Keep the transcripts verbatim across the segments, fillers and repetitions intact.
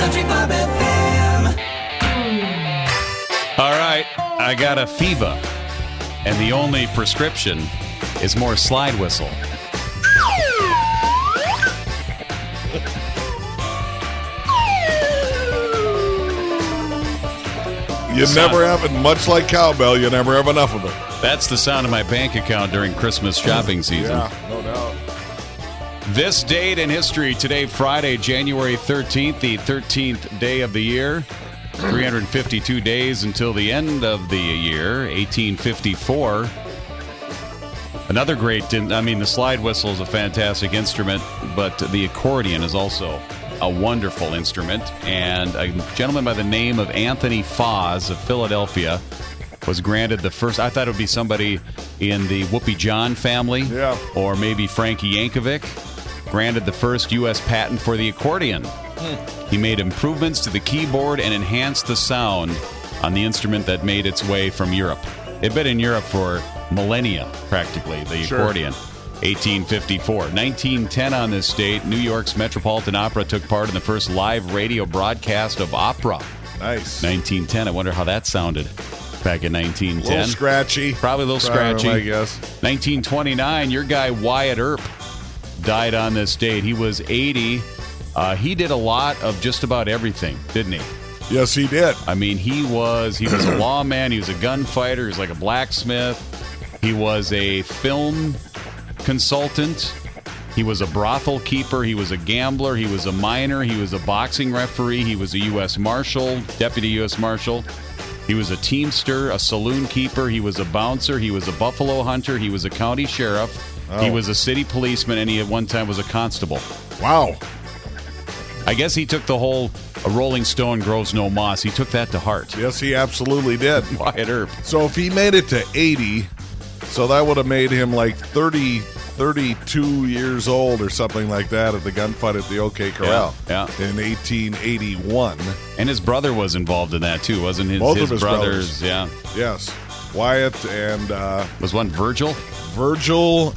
Country Bob F M. All right, I got a fever, and the only prescription is more slide whistle. You never have it, much like cowbell, you never have enough of it. That's the sound of my bank account during Christmas shopping season. Yeah, no doubt. This date in history today, Friday, January thirteenth, the thirteenth day of the year. three hundred fifty-two days until the end of the year, eighteen fifty-four. Another great, I mean, the slide whistle is a fantastic instrument, but the accordion is also a wonderful instrument. And a gentleman by the name of Anthony Foz of Philadelphia was granted the first, I thought it would be somebody in the Whoopi John family, yeah. or maybe Frankie Yankovic, granted the first U S patent for the accordion. Mm. He made improvements to the keyboard and enhanced the sound on the instrument that made its way from Europe. It'd been in Europe for millennia, practically, the sure. accordion. eighteen fifty-four. nineteen ten on this date, New York's Metropolitan Opera took part in the first live radio broadcast of opera. Nice. nineteen ten. I wonder how that sounded back in nineteen ten. A little scratchy. Probably a little Probably, scratchy. I guess. nineteen twenty-nine, your guy Wyatt Earp died on this date. He was eighty. Uh, he did a lot of just about everything, didn't he? Yes, he did. I mean, he was he was a lawman. He was a gunfighter. He was like a blacksmith. He was a film consultant. He was a brothel keeper. He was a gambler. He was a miner. He was a boxing referee. He was a U S Marshal, deputy U S Marshal. He was a teamster, a saloon keeper. He was a bouncer. He was a buffalo hunter. He was a county sheriff. Oh. He was a city policeman, and he at one time was a constable. Wow. I guess he took the whole "a rolling stone grows no moss." He took that to heart. Yes, he absolutely did. Wyatt Earp. So if he made it to eighty, so that would have made him like thirty, thirty-two years old or something like that at the gunfight at the OK Corral yeah, yeah. in eighteen eighty-one. And his brother was involved in that, too, wasn't his? Both his of his brothers, brothers. Yeah. Yes. Wyatt and... Uh, was one Virgil? Virgil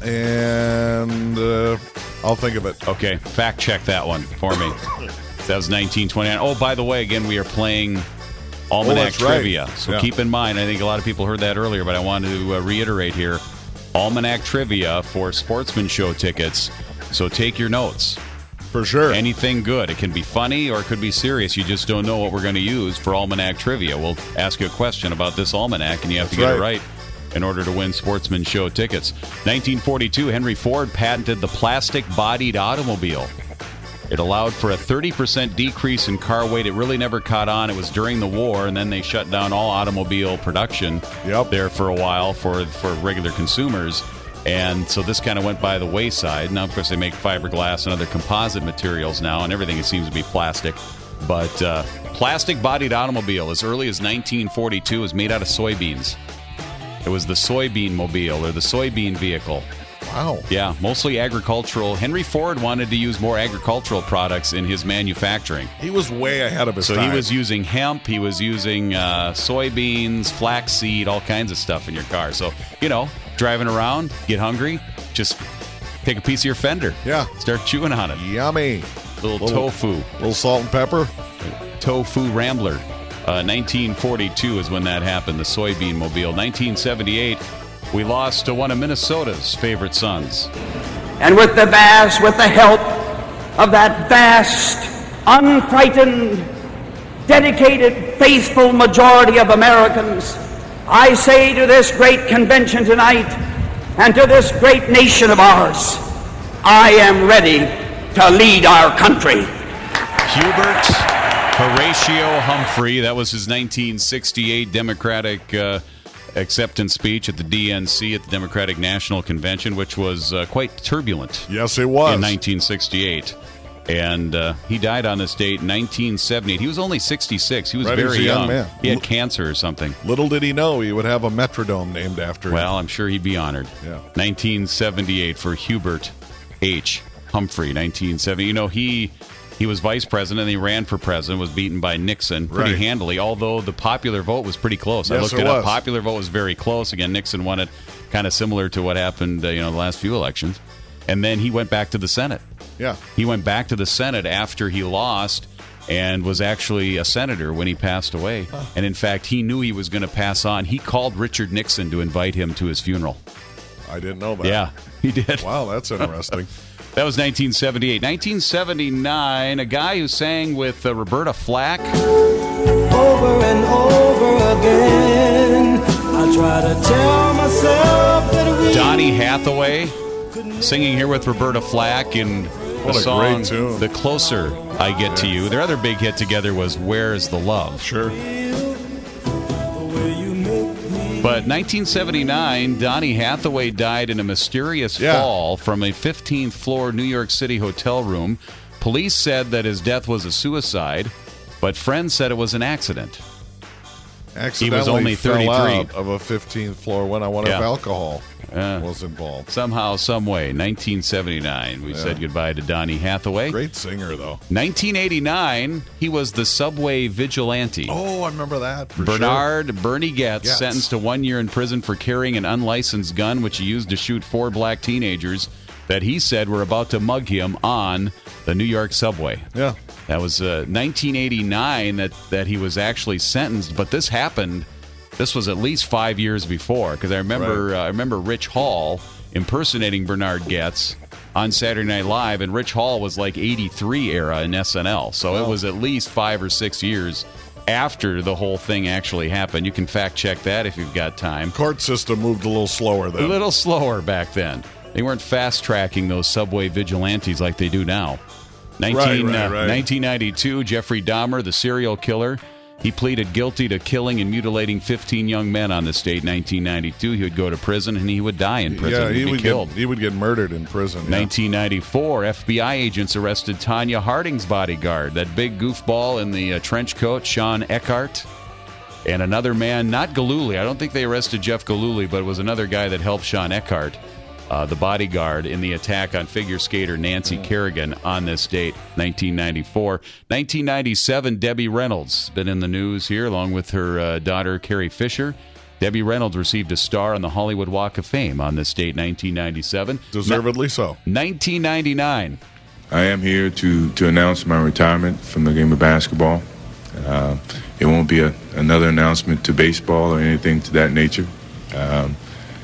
and... Uh, I'll think of it. Okay, fact check that one for me. That was nineteen twenty-nine. Oh, by the way, again, we are playing Almanac oh, Trivia. Right. So yeah. keep in mind, I think a lot of people heard that earlier, but I wanted to uh, reiterate here. Almanac Trivia for Sportsman Show tickets. So take your notes. For sure. Anything good. It can be funny or it could be serious. You just don't know what we're going to use for Almanac Trivia. We'll ask you a question about this almanac, and you have That's to get right. it right in order to win Sportsman Show tickets. nineteen forty-two, Henry Ford patented the plastic-bodied automobile. It allowed for a thirty percent decrease in car weight. It really never caught on. It was during the war, and then they shut down all automobile production yep. there for a while for, for regular consumers. And so this kind of went by the wayside. Now, of course, they make fiberglass and other composite materials now, and everything seems to be plastic. But uh, plastic-bodied automobile, as early as nineteen forty-two, was made out of soybeans. It was the soybean mobile, or the soybean vehicle. Wow. Yeah, mostly agricultural. Henry Ford wanted to use more agricultural products in his manufacturing. He was way ahead of his so time. So he was using hemp, he was using uh, soybeans, flaxseed, all kinds of stuff in your car. So, you know, driving around, get hungry, just take a piece of your fender. Yeah. Start chewing on it. Yummy. Little, little tofu. Little salt and pepper. Tofu Rambler. Uh, nineteen forty-two is when that happened, the soybean mobile. nineteen seventy-eight, we lost to one of Minnesota's favorite sons. And with the vast, with the help of that vast, unfrightened, dedicated, faithful majority of Americans, I say to this great convention tonight and to this great nation of ours, I am ready to lead our country. Hubert Horatio Humphrey, that was his nineteen sixty-eight Democratic uh, acceptance speech at the D N C, at the Democratic National Convention, which was uh, quite turbulent. Yes, it was. In nineteen sixty-eight. And uh, he died on this date in nineteen seventy-eight. He was only sixty-six. He was right, very he was a young. young. Man. He had cancer or something. Little did he know he would have a Metrodome named after him. Well, I'm sure he'd be honored. Yeah. nineteen seventy-eight for Hubert H. Humphrey, nineteen seventy. You know, he... He was vice president, and he ran for president, was beaten by Nixon pretty right. handily, although the popular vote was pretty close. Yes, I looked it it up. was. Popular vote was very close. Again, Nixon won it, kind of similar to what happened uh, you know, the last few elections. And then he went back to the Senate. Yeah. He went back to the Senate after he lost and was actually a senator when he passed away. And in fact, he knew he was going to pass on. He called Richard Nixon to invite him to his funeral. I didn't know that. Yeah, he did. Wow, that's interesting. That was nineteen seventy-eight. nineteen seventy-nine, a guy who sang with uh, Roberta Flack. Over and over again, I try to tell myself that we Donny Hathaway singing here with Roberta Flack in the What a song great tune. The Closer I Get to You. Their other big hit together was Where's the Love? Sure. But nineteen seventy-nine, Donny Hathaway died in a mysterious Yeah. fall from a fifteenth floor New York City hotel room. Police said that his death was a suicide, but friends said it was an accident. Accidentally only fell thirty-three. out of a fifteenth floor when I wonder Yeah. if alcohol Uh, was involved. Somehow, some way, nineteen seventy-nine, we said goodbye to Donny Hathaway. Great singer, though. nineteen eighty-nine, he was the subway vigilante. Oh, I remember that. For Bernard Bernie Getz, Getz. sentenced to one year in prison for carrying an unlicensed gun, which he used to shoot four black teenagers that he said were about to mug him on the New York subway. Sure. Yeah. That was uh, nineteen eighty-nine that, that he was actually sentenced, but this happened. This was at least five years before, because I remember Right. uh, I remember Rich Hall impersonating Bernard Getz on Saturday Night Live, and Rich Hall was like eighty-three era in S N L, so it Oh. was at least five or six years after the whole thing actually happened. You can fact check that if you've got time. Court system moved a little slower A then. little slower back then. They weren't fast tracking those subway vigilantes like they do now. nineteen, Right, right, uh, right. nineteen ninety-two, Jeffrey Dahmer, the serial killer, he pleaded guilty to killing and mutilating fifteen young men on the state. nineteen ninety-two, he would go to prison and he would die in prison. yeah, He'd he be would killed. get he would get murdered in prison. yeah. nineteen ninety-four, F B I agents arrested Tanya Harding's bodyguard, that big goofball in the uh, trench coat, Sean Eckhart, and another man, not Galooly. I don't think they arrested Jeff Galooly, but it was another guy that helped Sean Eckhart, uh, the bodyguard, in the attack on figure skater Nancy Kerrigan on this date, nineteen ninety-four. nineteen ninety-seven, Debbie Reynolds, been in the news here, along with her uh, daughter, Carrie Fisher. Debbie Reynolds received a star on the Hollywood Walk of Fame on this date, nineteen ninety-seven. Deservedly so. nineteen ninety-nine. I am here to, to announce my retirement from the game of basketball. Uh, it won't be a, another announcement to baseball or anything to that nature. Um,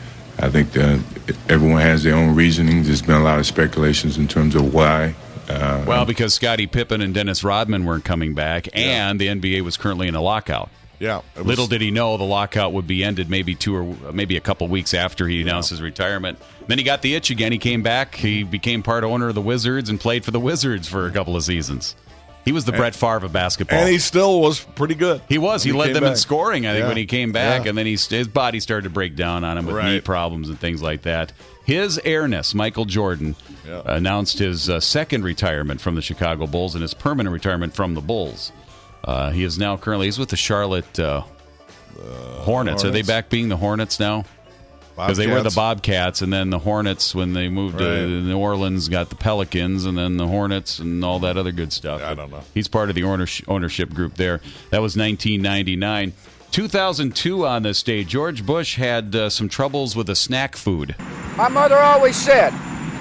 I think that everyone has their own reasoning. There's been a lot of speculations in terms of why. Uh, Well, because Scottie Pippen and Dennis Rodman weren't coming back, and the N B A was currently in a lockout. Yeah. it was- Little did he know the lockout would be ended maybe two or maybe a couple weeks after he announced his retirement. Then he got the itch again. He came back. He became part owner of the Wizards and played for the Wizards for a couple of seasons. He was the Brett Favre of basketball. And he still was pretty good. He was. He, when led came them in back. scoring, I think, Yeah. when he came back. Yeah. And then he, his body started to break down on him with knee Right. problems and things like that. His heirness, Michael Jordan, Yeah. announced his uh, second retirement from the Chicago Bulls and his permanent retirement from the Bulls. Uh, he is now currently, he's with the Charlotte uh, Hornets. Are they Hornets. back being the Hornets now? Because they were the Bobcats. Bobcats, and then the Hornets, when they moved Right. to New Orleans, got the Pelicans, and then the Hornets and all that other good stuff. I don't know. He's part of the ownership, ownership group there. That was nineteen ninety-nine. two thousand two on this day, George Bush had uh, some troubles with a snack food. My mother always said,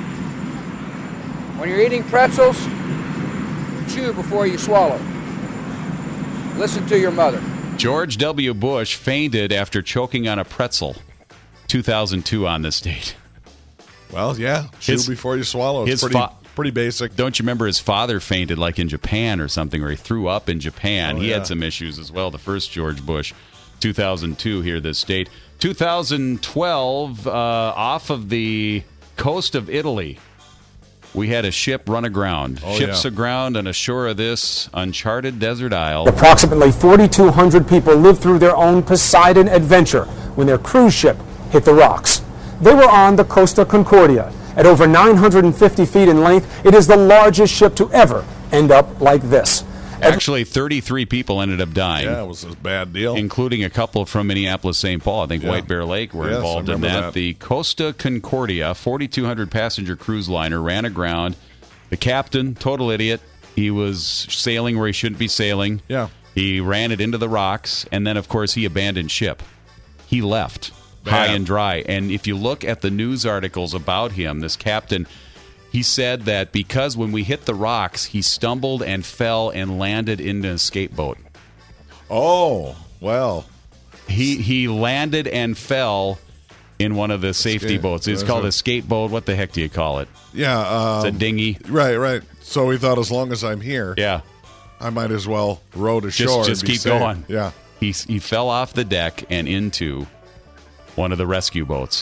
when you're eating pretzels, chew before you swallow. Listen to your mother. George W. Bush fainted after choking on a pretzel. two thousand two on this date. Well, yeah. Chew His- before you swallow. It's his pretty, fa- pretty basic. Don't you remember his father fainted like in Japan or something, or he threw up in Japan? Oh, he yeah. had some issues as well. The first George Bush, two thousand two here this date. two thousand twelve, uh, off of the coast of Italy, we had a ship run aground. Oh, Ships yeah. aground on a shore of this uncharted desert isle. Approximately forty-two hundred people lived through their own Poseidon adventure when their cruise ship hit the rocks. They were on the Costa Concordia. At over nine hundred fifty feet in length, it is the largest ship to ever end up like this. Actually, thirty-three people ended up dying. Yeah, it was a bad deal. Including a couple from Minneapolis, Saint Paul. I think Yeah. White Bear Lake were Yes, I involved in remember that. that. The Costa Concordia, forty-two hundred passenger cruise liner, ran aground. The captain, total idiot. He was sailing where he shouldn't be sailing. Yeah. He ran it into the rocks, and then, of course, he abandoned ship. He left Bad. high and dry. And if you look at the news articles about him, this captain, He said that because when we hit the rocks, he stumbled and fell and landed into a skateboat. Oh, well. He he landed and fell in one of the safety Skate- boats. It's uh, called so- a skateboat. What the heck do you call it? Yeah. Um, It's a dinghy. Right, right. So he thought as long as I'm here, Yeah. I might as well row to shore. Just, just and be keep safe. going. Yeah. He, he fell off the deck and into one of the rescue boats.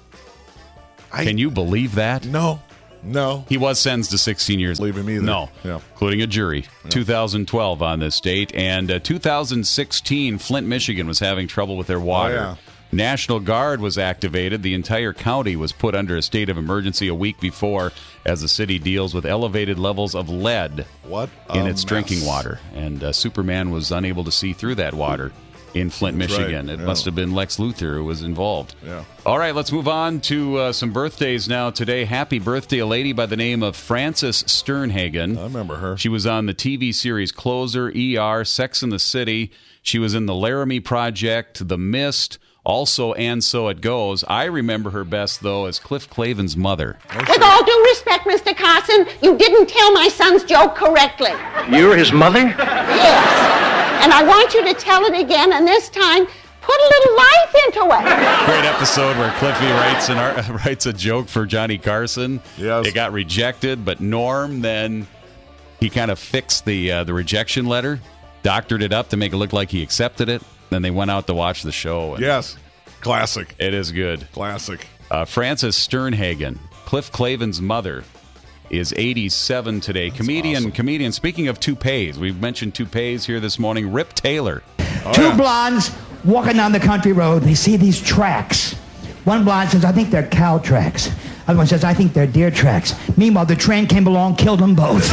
I- Can you believe that? No. No. He was sentenced to sixteen years. Believe him either. No, Yeah. including a jury. two thousand twelve on this date. And uh, two thousand sixteen, Flint, Michigan was having trouble with their water. Oh, yeah. National Guard was activated. The entire county was put under a state of emergency a week before as the city deals with elevated levels of lead What in a its mess. drinking water. And uh, Superman was unable to see through that water in Flint, That's Michigan. right, It yeah. must have been Lex Luthor who was involved. Yeah. All right, let's move on to uh, some birthdays now today. Happy birthday, a lady by the name of Frances Sternhagen. I remember her. She was on the T V series Closer, E R, Sex and the City. She was in the Laramie Project, The Mist, also And So It Goes. I remember her best, though, as Cliff Clavin's mother. With all due respect, Mister Carson, you didn't tell my son's joke correctly. You're his mother? Yes. And I want you to tell it again, and this time, put a little life into it. Great episode where Cliffy writes an art, writes a joke for Johnny Carson. Yes. It got rejected, but Norm then he kind of fixed the uh, the rejection letter, doctored it up to make it look like he accepted it. Then they went out to watch the show. And Yes. Classic. it is good. Classic. Uh, Frances Sternhagen, Cliff Clavin's mother, is eighty-seven today. comedian, awesome. comedian. Speaking of toupees, we've mentioned toupees here this morning. Rip Taylor. Oh, Two yeah. blondes walking down the country road. They see these tracks. One blonde says, I think they're cow tracks. Other one says, I think they're deer tracks. Meanwhile, the train came along, killed them both.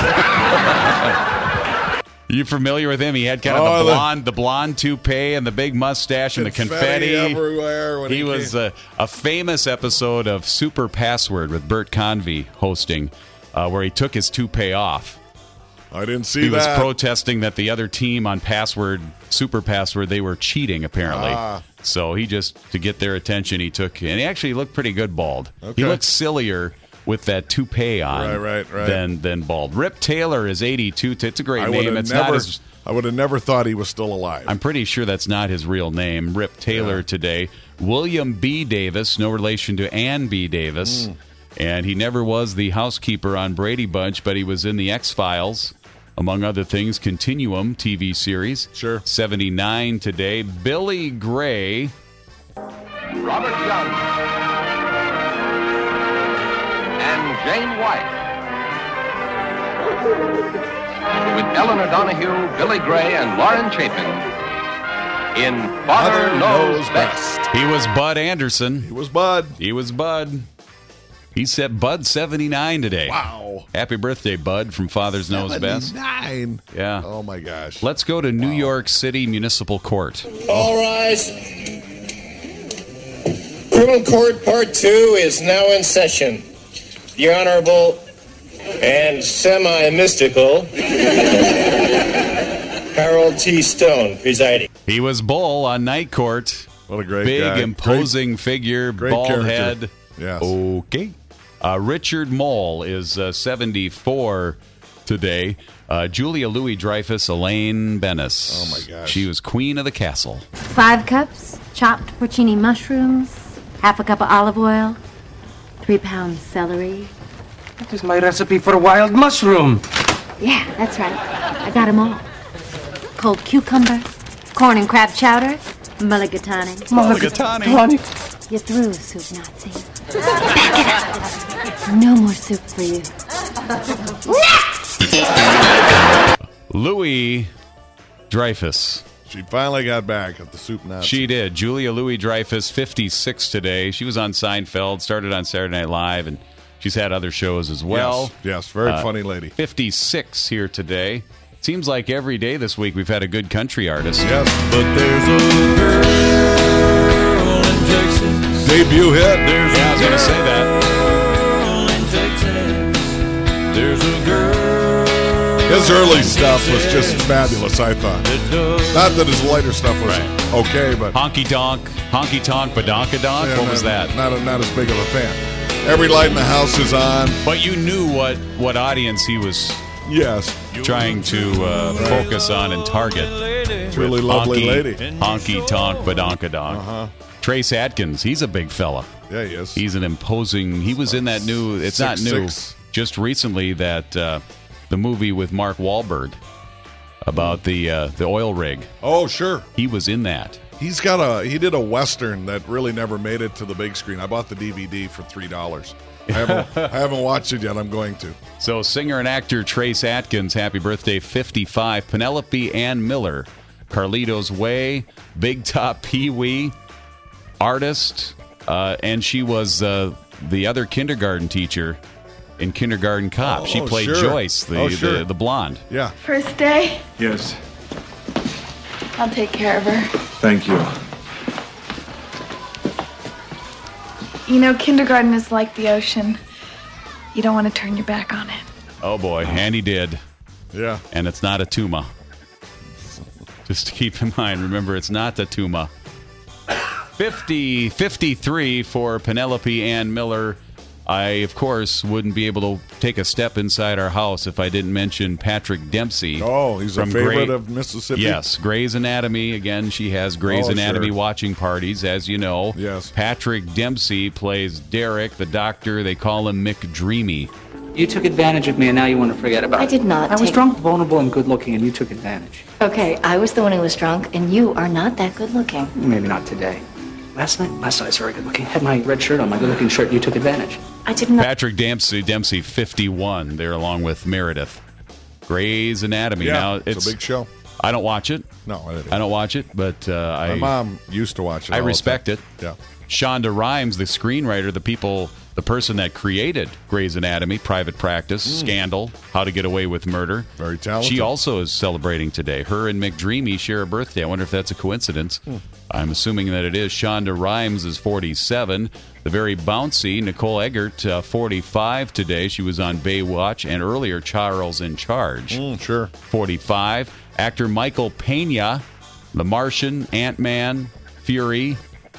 You familiar with him? He had kind of Oh, the the- blonde, the blonde toupee and the big mustache and the confetti. everywhere. When He he was came. a, a famous episode of Super Password with Bert Convy hosting, uh, where he took his toupee off. I didn't see He that. was protesting that the other team on Password, Super Password, they were cheating apparently. Ah. So he just to get their attention, he took and he actually looked pretty good bald. Okay. He looked sillier with that toupee on Right, right, right. than than bald. Rip Taylor is eighty-two. It's a great I would name. have It's not never. his. I would have never thought he was still alive. I'm pretty sure that's not his real name. Rip Taylor Yeah. today. William B. Davis, no relation to Ann B. Davis. Mm. And he never was the housekeeper on Brady Bunch, but he was in the X-Files, among other things, Continuum T V series. Sure. seventy-nine today. Billy Gray. Robert Young and Jane White. With Eleanor Donahue, Billy Gray, and Lauren Chapin in Father, Father Knows, Knows Best. Best. He was Bud Anderson. He was Bud. He was Bud. He said Bud seventy-nine today. Wow. Happy birthday, Bud, from Father's Knows Best. Nine. Yeah. Oh my gosh. Let's go to New York City Municipal Court. All rise. Criminal Court Part two is now in session. The Honorable and semi-mystical Harold T. Stone presiding. He was Bull on Night Court. What a great Big, guy. imposing figure, great bald character. head. Yes. Okay. Uh, Richard Mole is uh, seventy-four today. Uh, Julia Louis-Dreyfus, Elaine Bennis. Oh, my gosh. She was queen of the castle. Five cups chopped porcini mushrooms, half a cup of olive oil, three pounds celery. That is my recipe for a wild mushroom. Yeah, that's right. I got 'em all. Cold cucumber, corn and crab chowder, mulligatawny. Mulligatawny. You're through, soup Nazi. Back it up. No more soup for you. Louis Dreyfus. She finally got back at the Soup Nazi. She did. Julia Louis-Dreyfus, fifty-six today. She was on Seinfeld, started on Saturday Night Live, and she's had other shows as well. Yes, yes, very Uh, funny lady. fifty-six here today. Seems like every day this week we've had a good country artist. Yes, but there's a girl in Texas. Debut hit. There's Yeah, I a was going to say that. girl in Texas. There's a girl. His early stuff was just fabulous, I thought. Not that his later stuff was Right. okay, but Honky Donk, Honky Tonk, Badonkadonk. yeah, What was not, that? Not, a, not as big of a fan. Every light in the house is on. But you knew what, what audience he was yes trying to uh, right. focus on and target. Truly lovely honky, lady. Honky tonk badonkadonk. Uh-huh. Trace Adkins, he's a big fella. Yeah, he is. He's an imposing. He was in that new. It's Six, not new. six. Just recently, that uh, the movie with Mark Wahlberg about the uh, the oil rig. Oh, sure. He was in that. He's got a. He did a Western that really never made it to the big screen. I bought the D V D for three dollars. I haven't, I haven't watched it yet. I'm going to. So, singer and actor Trace Adkins, happy birthday, fifty-five. Penelope Ann Miller, Carlito's Way, Big Top Pee Wee, artist, uh, and she was uh, the other kindergarten teacher in Kindergarten Cop. Oh, she played sure. Joyce, the, Oh, sure. the the blonde. Yeah. First day, Yes, I'll take care of her. thank you. You know, kindergarten is like the ocean. You don't want to turn your back on it. Oh boy, and he did. Yeah. And it's not a tuma. Just to keep in mind, remember, it's not a tuma. fifty, fifty-three for Penelope Ann Miller. I, of course, wouldn't be able to take a step inside our house if I didn't mention Patrick Dempsey. Oh, he's a from favorite Grey- of Mississippi. Yes, Grey's Anatomy. Again, she has Grey's Oh, Anatomy sure. watching parties, as you know. Yes. Patrick Dempsey plays Derek, the doctor. They call him McDreamy. You took advantage of me, and now you want to forget about it. I did not I was take- drunk, vulnerable, and good-looking, and you took advantage. Okay, I was the one who was drunk, and you are not that good looking. Maybe not today. Last night, last night I was very good-looking. Had my red shirt on, my good-looking shirt, and you took advantage. I did not. Patrick Dempsey, Dempsey, fifty-one. There, along with Meredith. Grey's Anatomy. Yeah, now it's, it's a big show. I don't watch it. No, I didn't. I don't watch it, but uh, My I mom used to watch it. I all the respect time. it. Yeah. Shonda Rhimes, the screenwriter, the people, the person that created Grey's Anatomy, Private Practice, Scandal, How to Get Away with Murder. Very talented. She also is celebrating today. Her and McDreamy share a birthday. I wonder if that's a coincidence. I'm assuming that it is. Shonda Rhimes is forty-seven. The very bouncy Nicole Eggert, uh, forty-five today. She was on Baywatch, and earlier Charles in Charge. Mm, sure. forty-five. Actor Michael Pena, The Martian, Ant-Man, Fury.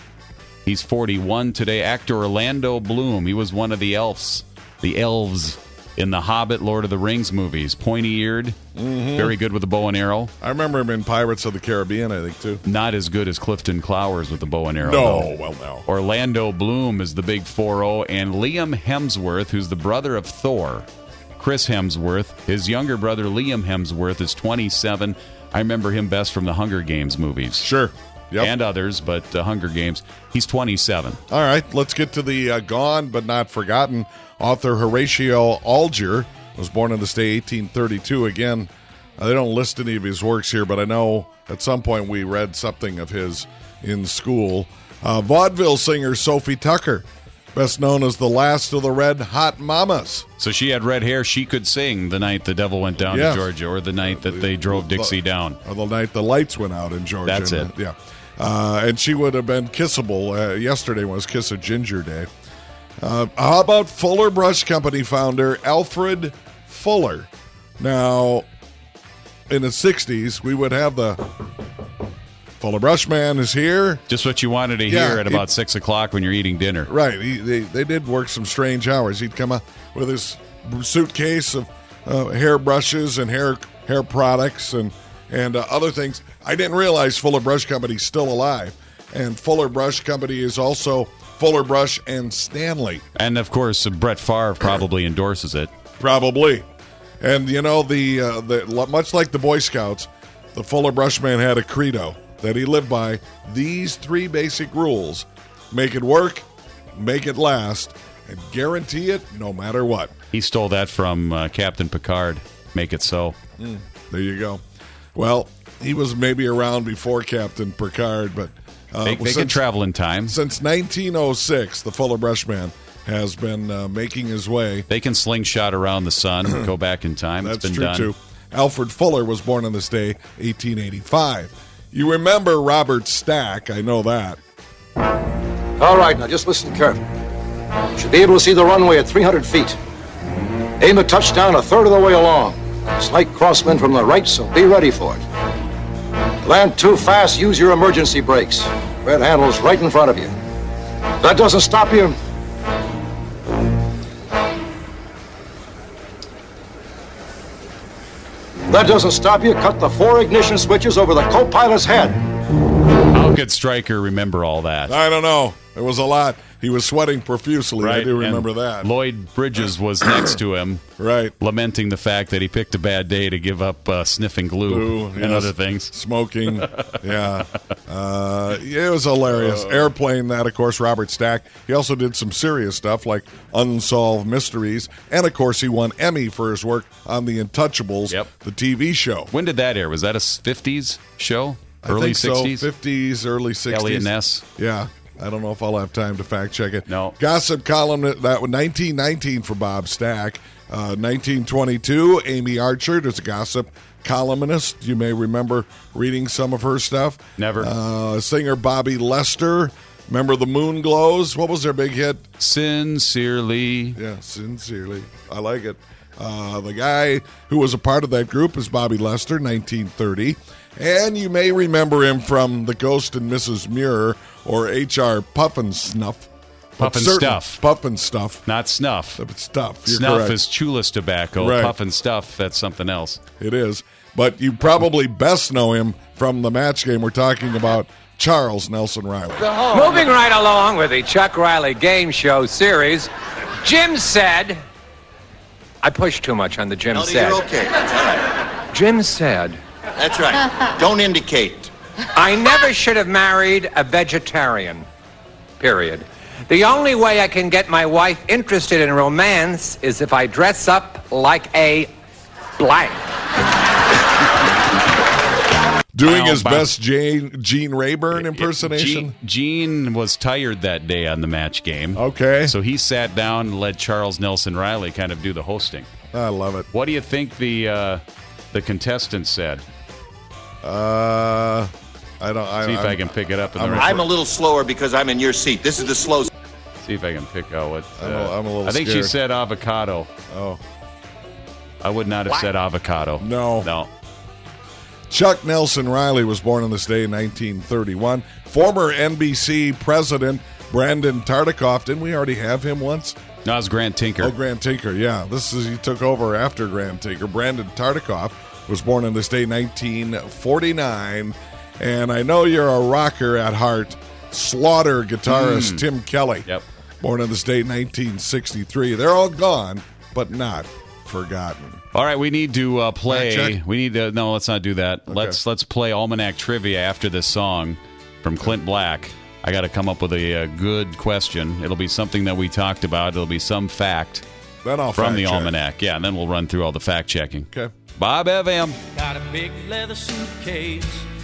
He's forty-one today. Actor Orlando Bloom. He was one of the elves, the elves in the Hobbit, Lord of the Rings movies. Pointy-eared, Mhm. very good with the bow and arrow. I remember him in Pirates of the Caribbean, I think, too. Not as good as Clifton Clowers with the bow and arrow. No, though. well, no. Orlando Bloom is the big four oh, and Liam Hemsworth, who's the brother of Thor. Chris Hemsworth. His younger brother, Liam Hemsworth, is twenty-seven. I remember him best from the Hunger Games movies. Sure. Yep. And others, but uh, Hunger Games. He's twenty-seven. All right, let's get to the uh, gone but not forgotten. Author Horatio Alger was born in the state eighteen thirty-two. Again, uh, they don't list any of his works here, but I know at some point we read something of his in school. Uh, vaudeville singer Sophie Tucker, best known as the last of the Red Hot Mamas. So she had red hair. She could sing the night the devil went down Yes. to Georgia, or the night that they drove Dixie down. Or the night the lights went out in Georgia. That's it. Yeah. Uh, and she would have been kissable. Uh, yesterday was Kiss of Ginger Day. Uh, how about Fuller Brush Company founder Alfred Fuller? Now, in the sixties, we would have the Fuller Brush Man is here. Just what you wanted to Yeah, hear at he- about six o'clock when you're eating dinner. Right. He, they, they did work some strange hours. He'd come up with his suitcase of uh, hair brushes and hair hair products and, and uh, other things. I didn't realize Fuller Brush Company's still alive. And Fuller Brush Company is also Fuller Brush and Stanley. And, of course, Brett Favre probably endorses it. Probably. And, you know, the, uh, the much like the Boy Scouts, the Fuller Brush Man had a credo that he lived by. These three basic rules: make it work, make it last, and guarantee it no matter what. He stole that from uh, Captain Picard. Make it so. Mm, there you go. Well, he was maybe around before Captain Picard, but... Uh, They, they since, can travel in time. Since nineteen oh six, the Fuller Brush Man has been uh, making his way. They can slingshot around the sun and go back in time. That's it's been true, done. too. Alfred Fuller was born on this day, eighteen eighty-five. You remember Robert Stack, I know that. All right, now just listen carefully. You should be able to see the runway at three hundred feet. Aim the touchdown a third of the way along. Slight crosswind from the right, so be ready for it. Land too fast, use your emergency brakes. Red handle's right in front of you. If that doesn't stop you, That doesn't stop you. Cut the four ignition switches over the co-pilot's head. How could Stryker remember all that? I don't know. It was a lot. He was sweating profusely. Right. I do remember and that. Lloyd Bridges was next to him, right, lamenting the fact that he picked a bad day to give up uh, sniffing glue, glue and yes. other things. Smoking. yeah. Uh, yeah. It was hilarious. Uh, Airplane, that, of course, Robert Stack. He also did some serious stuff like Unsolved Mysteries. And, of course, he won Emmy for his work on The Untouchables, yep. the T V show. When did that air? Was that a fifties show? Early I think sixties? So. fifties, early sixties. Elliot Ness? Yeah. I don't know if I'll have time to fact check it. No. Gossip column, that was nineteen nineteen for Bob Stack. Uh, nineteen twenty-two, Amy Archer is a gossip columnist. You may remember reading some of her stuff. Never. Uh, singer Bobby Lester. Remember the Moon Glows? What was their big hit? Sincerely. Yeah, Sincerely. I like it. Uh, the guy who was a part of that group is Bobby Lester, nineteen thirty. And you may remember him from The Ghost and Missus Muir or H R Puffin Snuff. Puffin Stuff. Puffin Stuff. Not snuff. Stuff. You're snuff correct. is Chula's tobacco. Right. Puffin Stuff, that's something else. It is. But you probably best know him from the match game. We're talking about Charles Nelson Riley. Moving right along with the Chuck Riley Game Show series, Jim said... I pushed too much on the Jim no, said. You're okay. That's all right. Jim said... That's right. Don't indicate. I never should have married a vegetarian. Period. The only way I can get my wife interested in romance is if I dress up like a blank. Doing Bow, his bow. best Jane, Gene Rayburn impersonation. Gene, Gene was tired that day on the match game. Okay. So he sat down and let Charles Nelson Riley kind of do the hosting. I love it. What do you think the uh, the contestants said? Uh, I don't. I, See if I'm, I can pick it up. In I'm, the I'm a little slower because I'm in your seat. This is the slow. See if I can pick out what. Uh, I'm a- I'm a little I think scared. she said avocado. Oh. I would not have What? said avocado. No. No. Chuck Nelson Riley was born on this day in nineteen thirty-one. Former N B C president Brandon Tartikoff. Didn't we already have him once? No, it was Grant Tinker. Oh, Grant Tinker, yeah. This is he took over after Grant Tinker. Brandon Tartikoff was born on this day, nineteen forty-nine. And I know you're a rocker at heart. Slaughter guitarist Mm. Tim Kelly. Yep. Born on this date, nineteen sixty-three. They're all gone, but not forgotten. All right, we need to uh, Fact play. check? We need to. No, let's not do that. Let's let's play Almanac Trivia after this song from Clint Black. I got to come up with a, uh good question. It'll be something that we talked about. It'll be some fact Then I'll from fact the check. Almanac. Yeah, and then we'll run through all the fact checking. Okay. Bob Evam. Got a big leather suitcase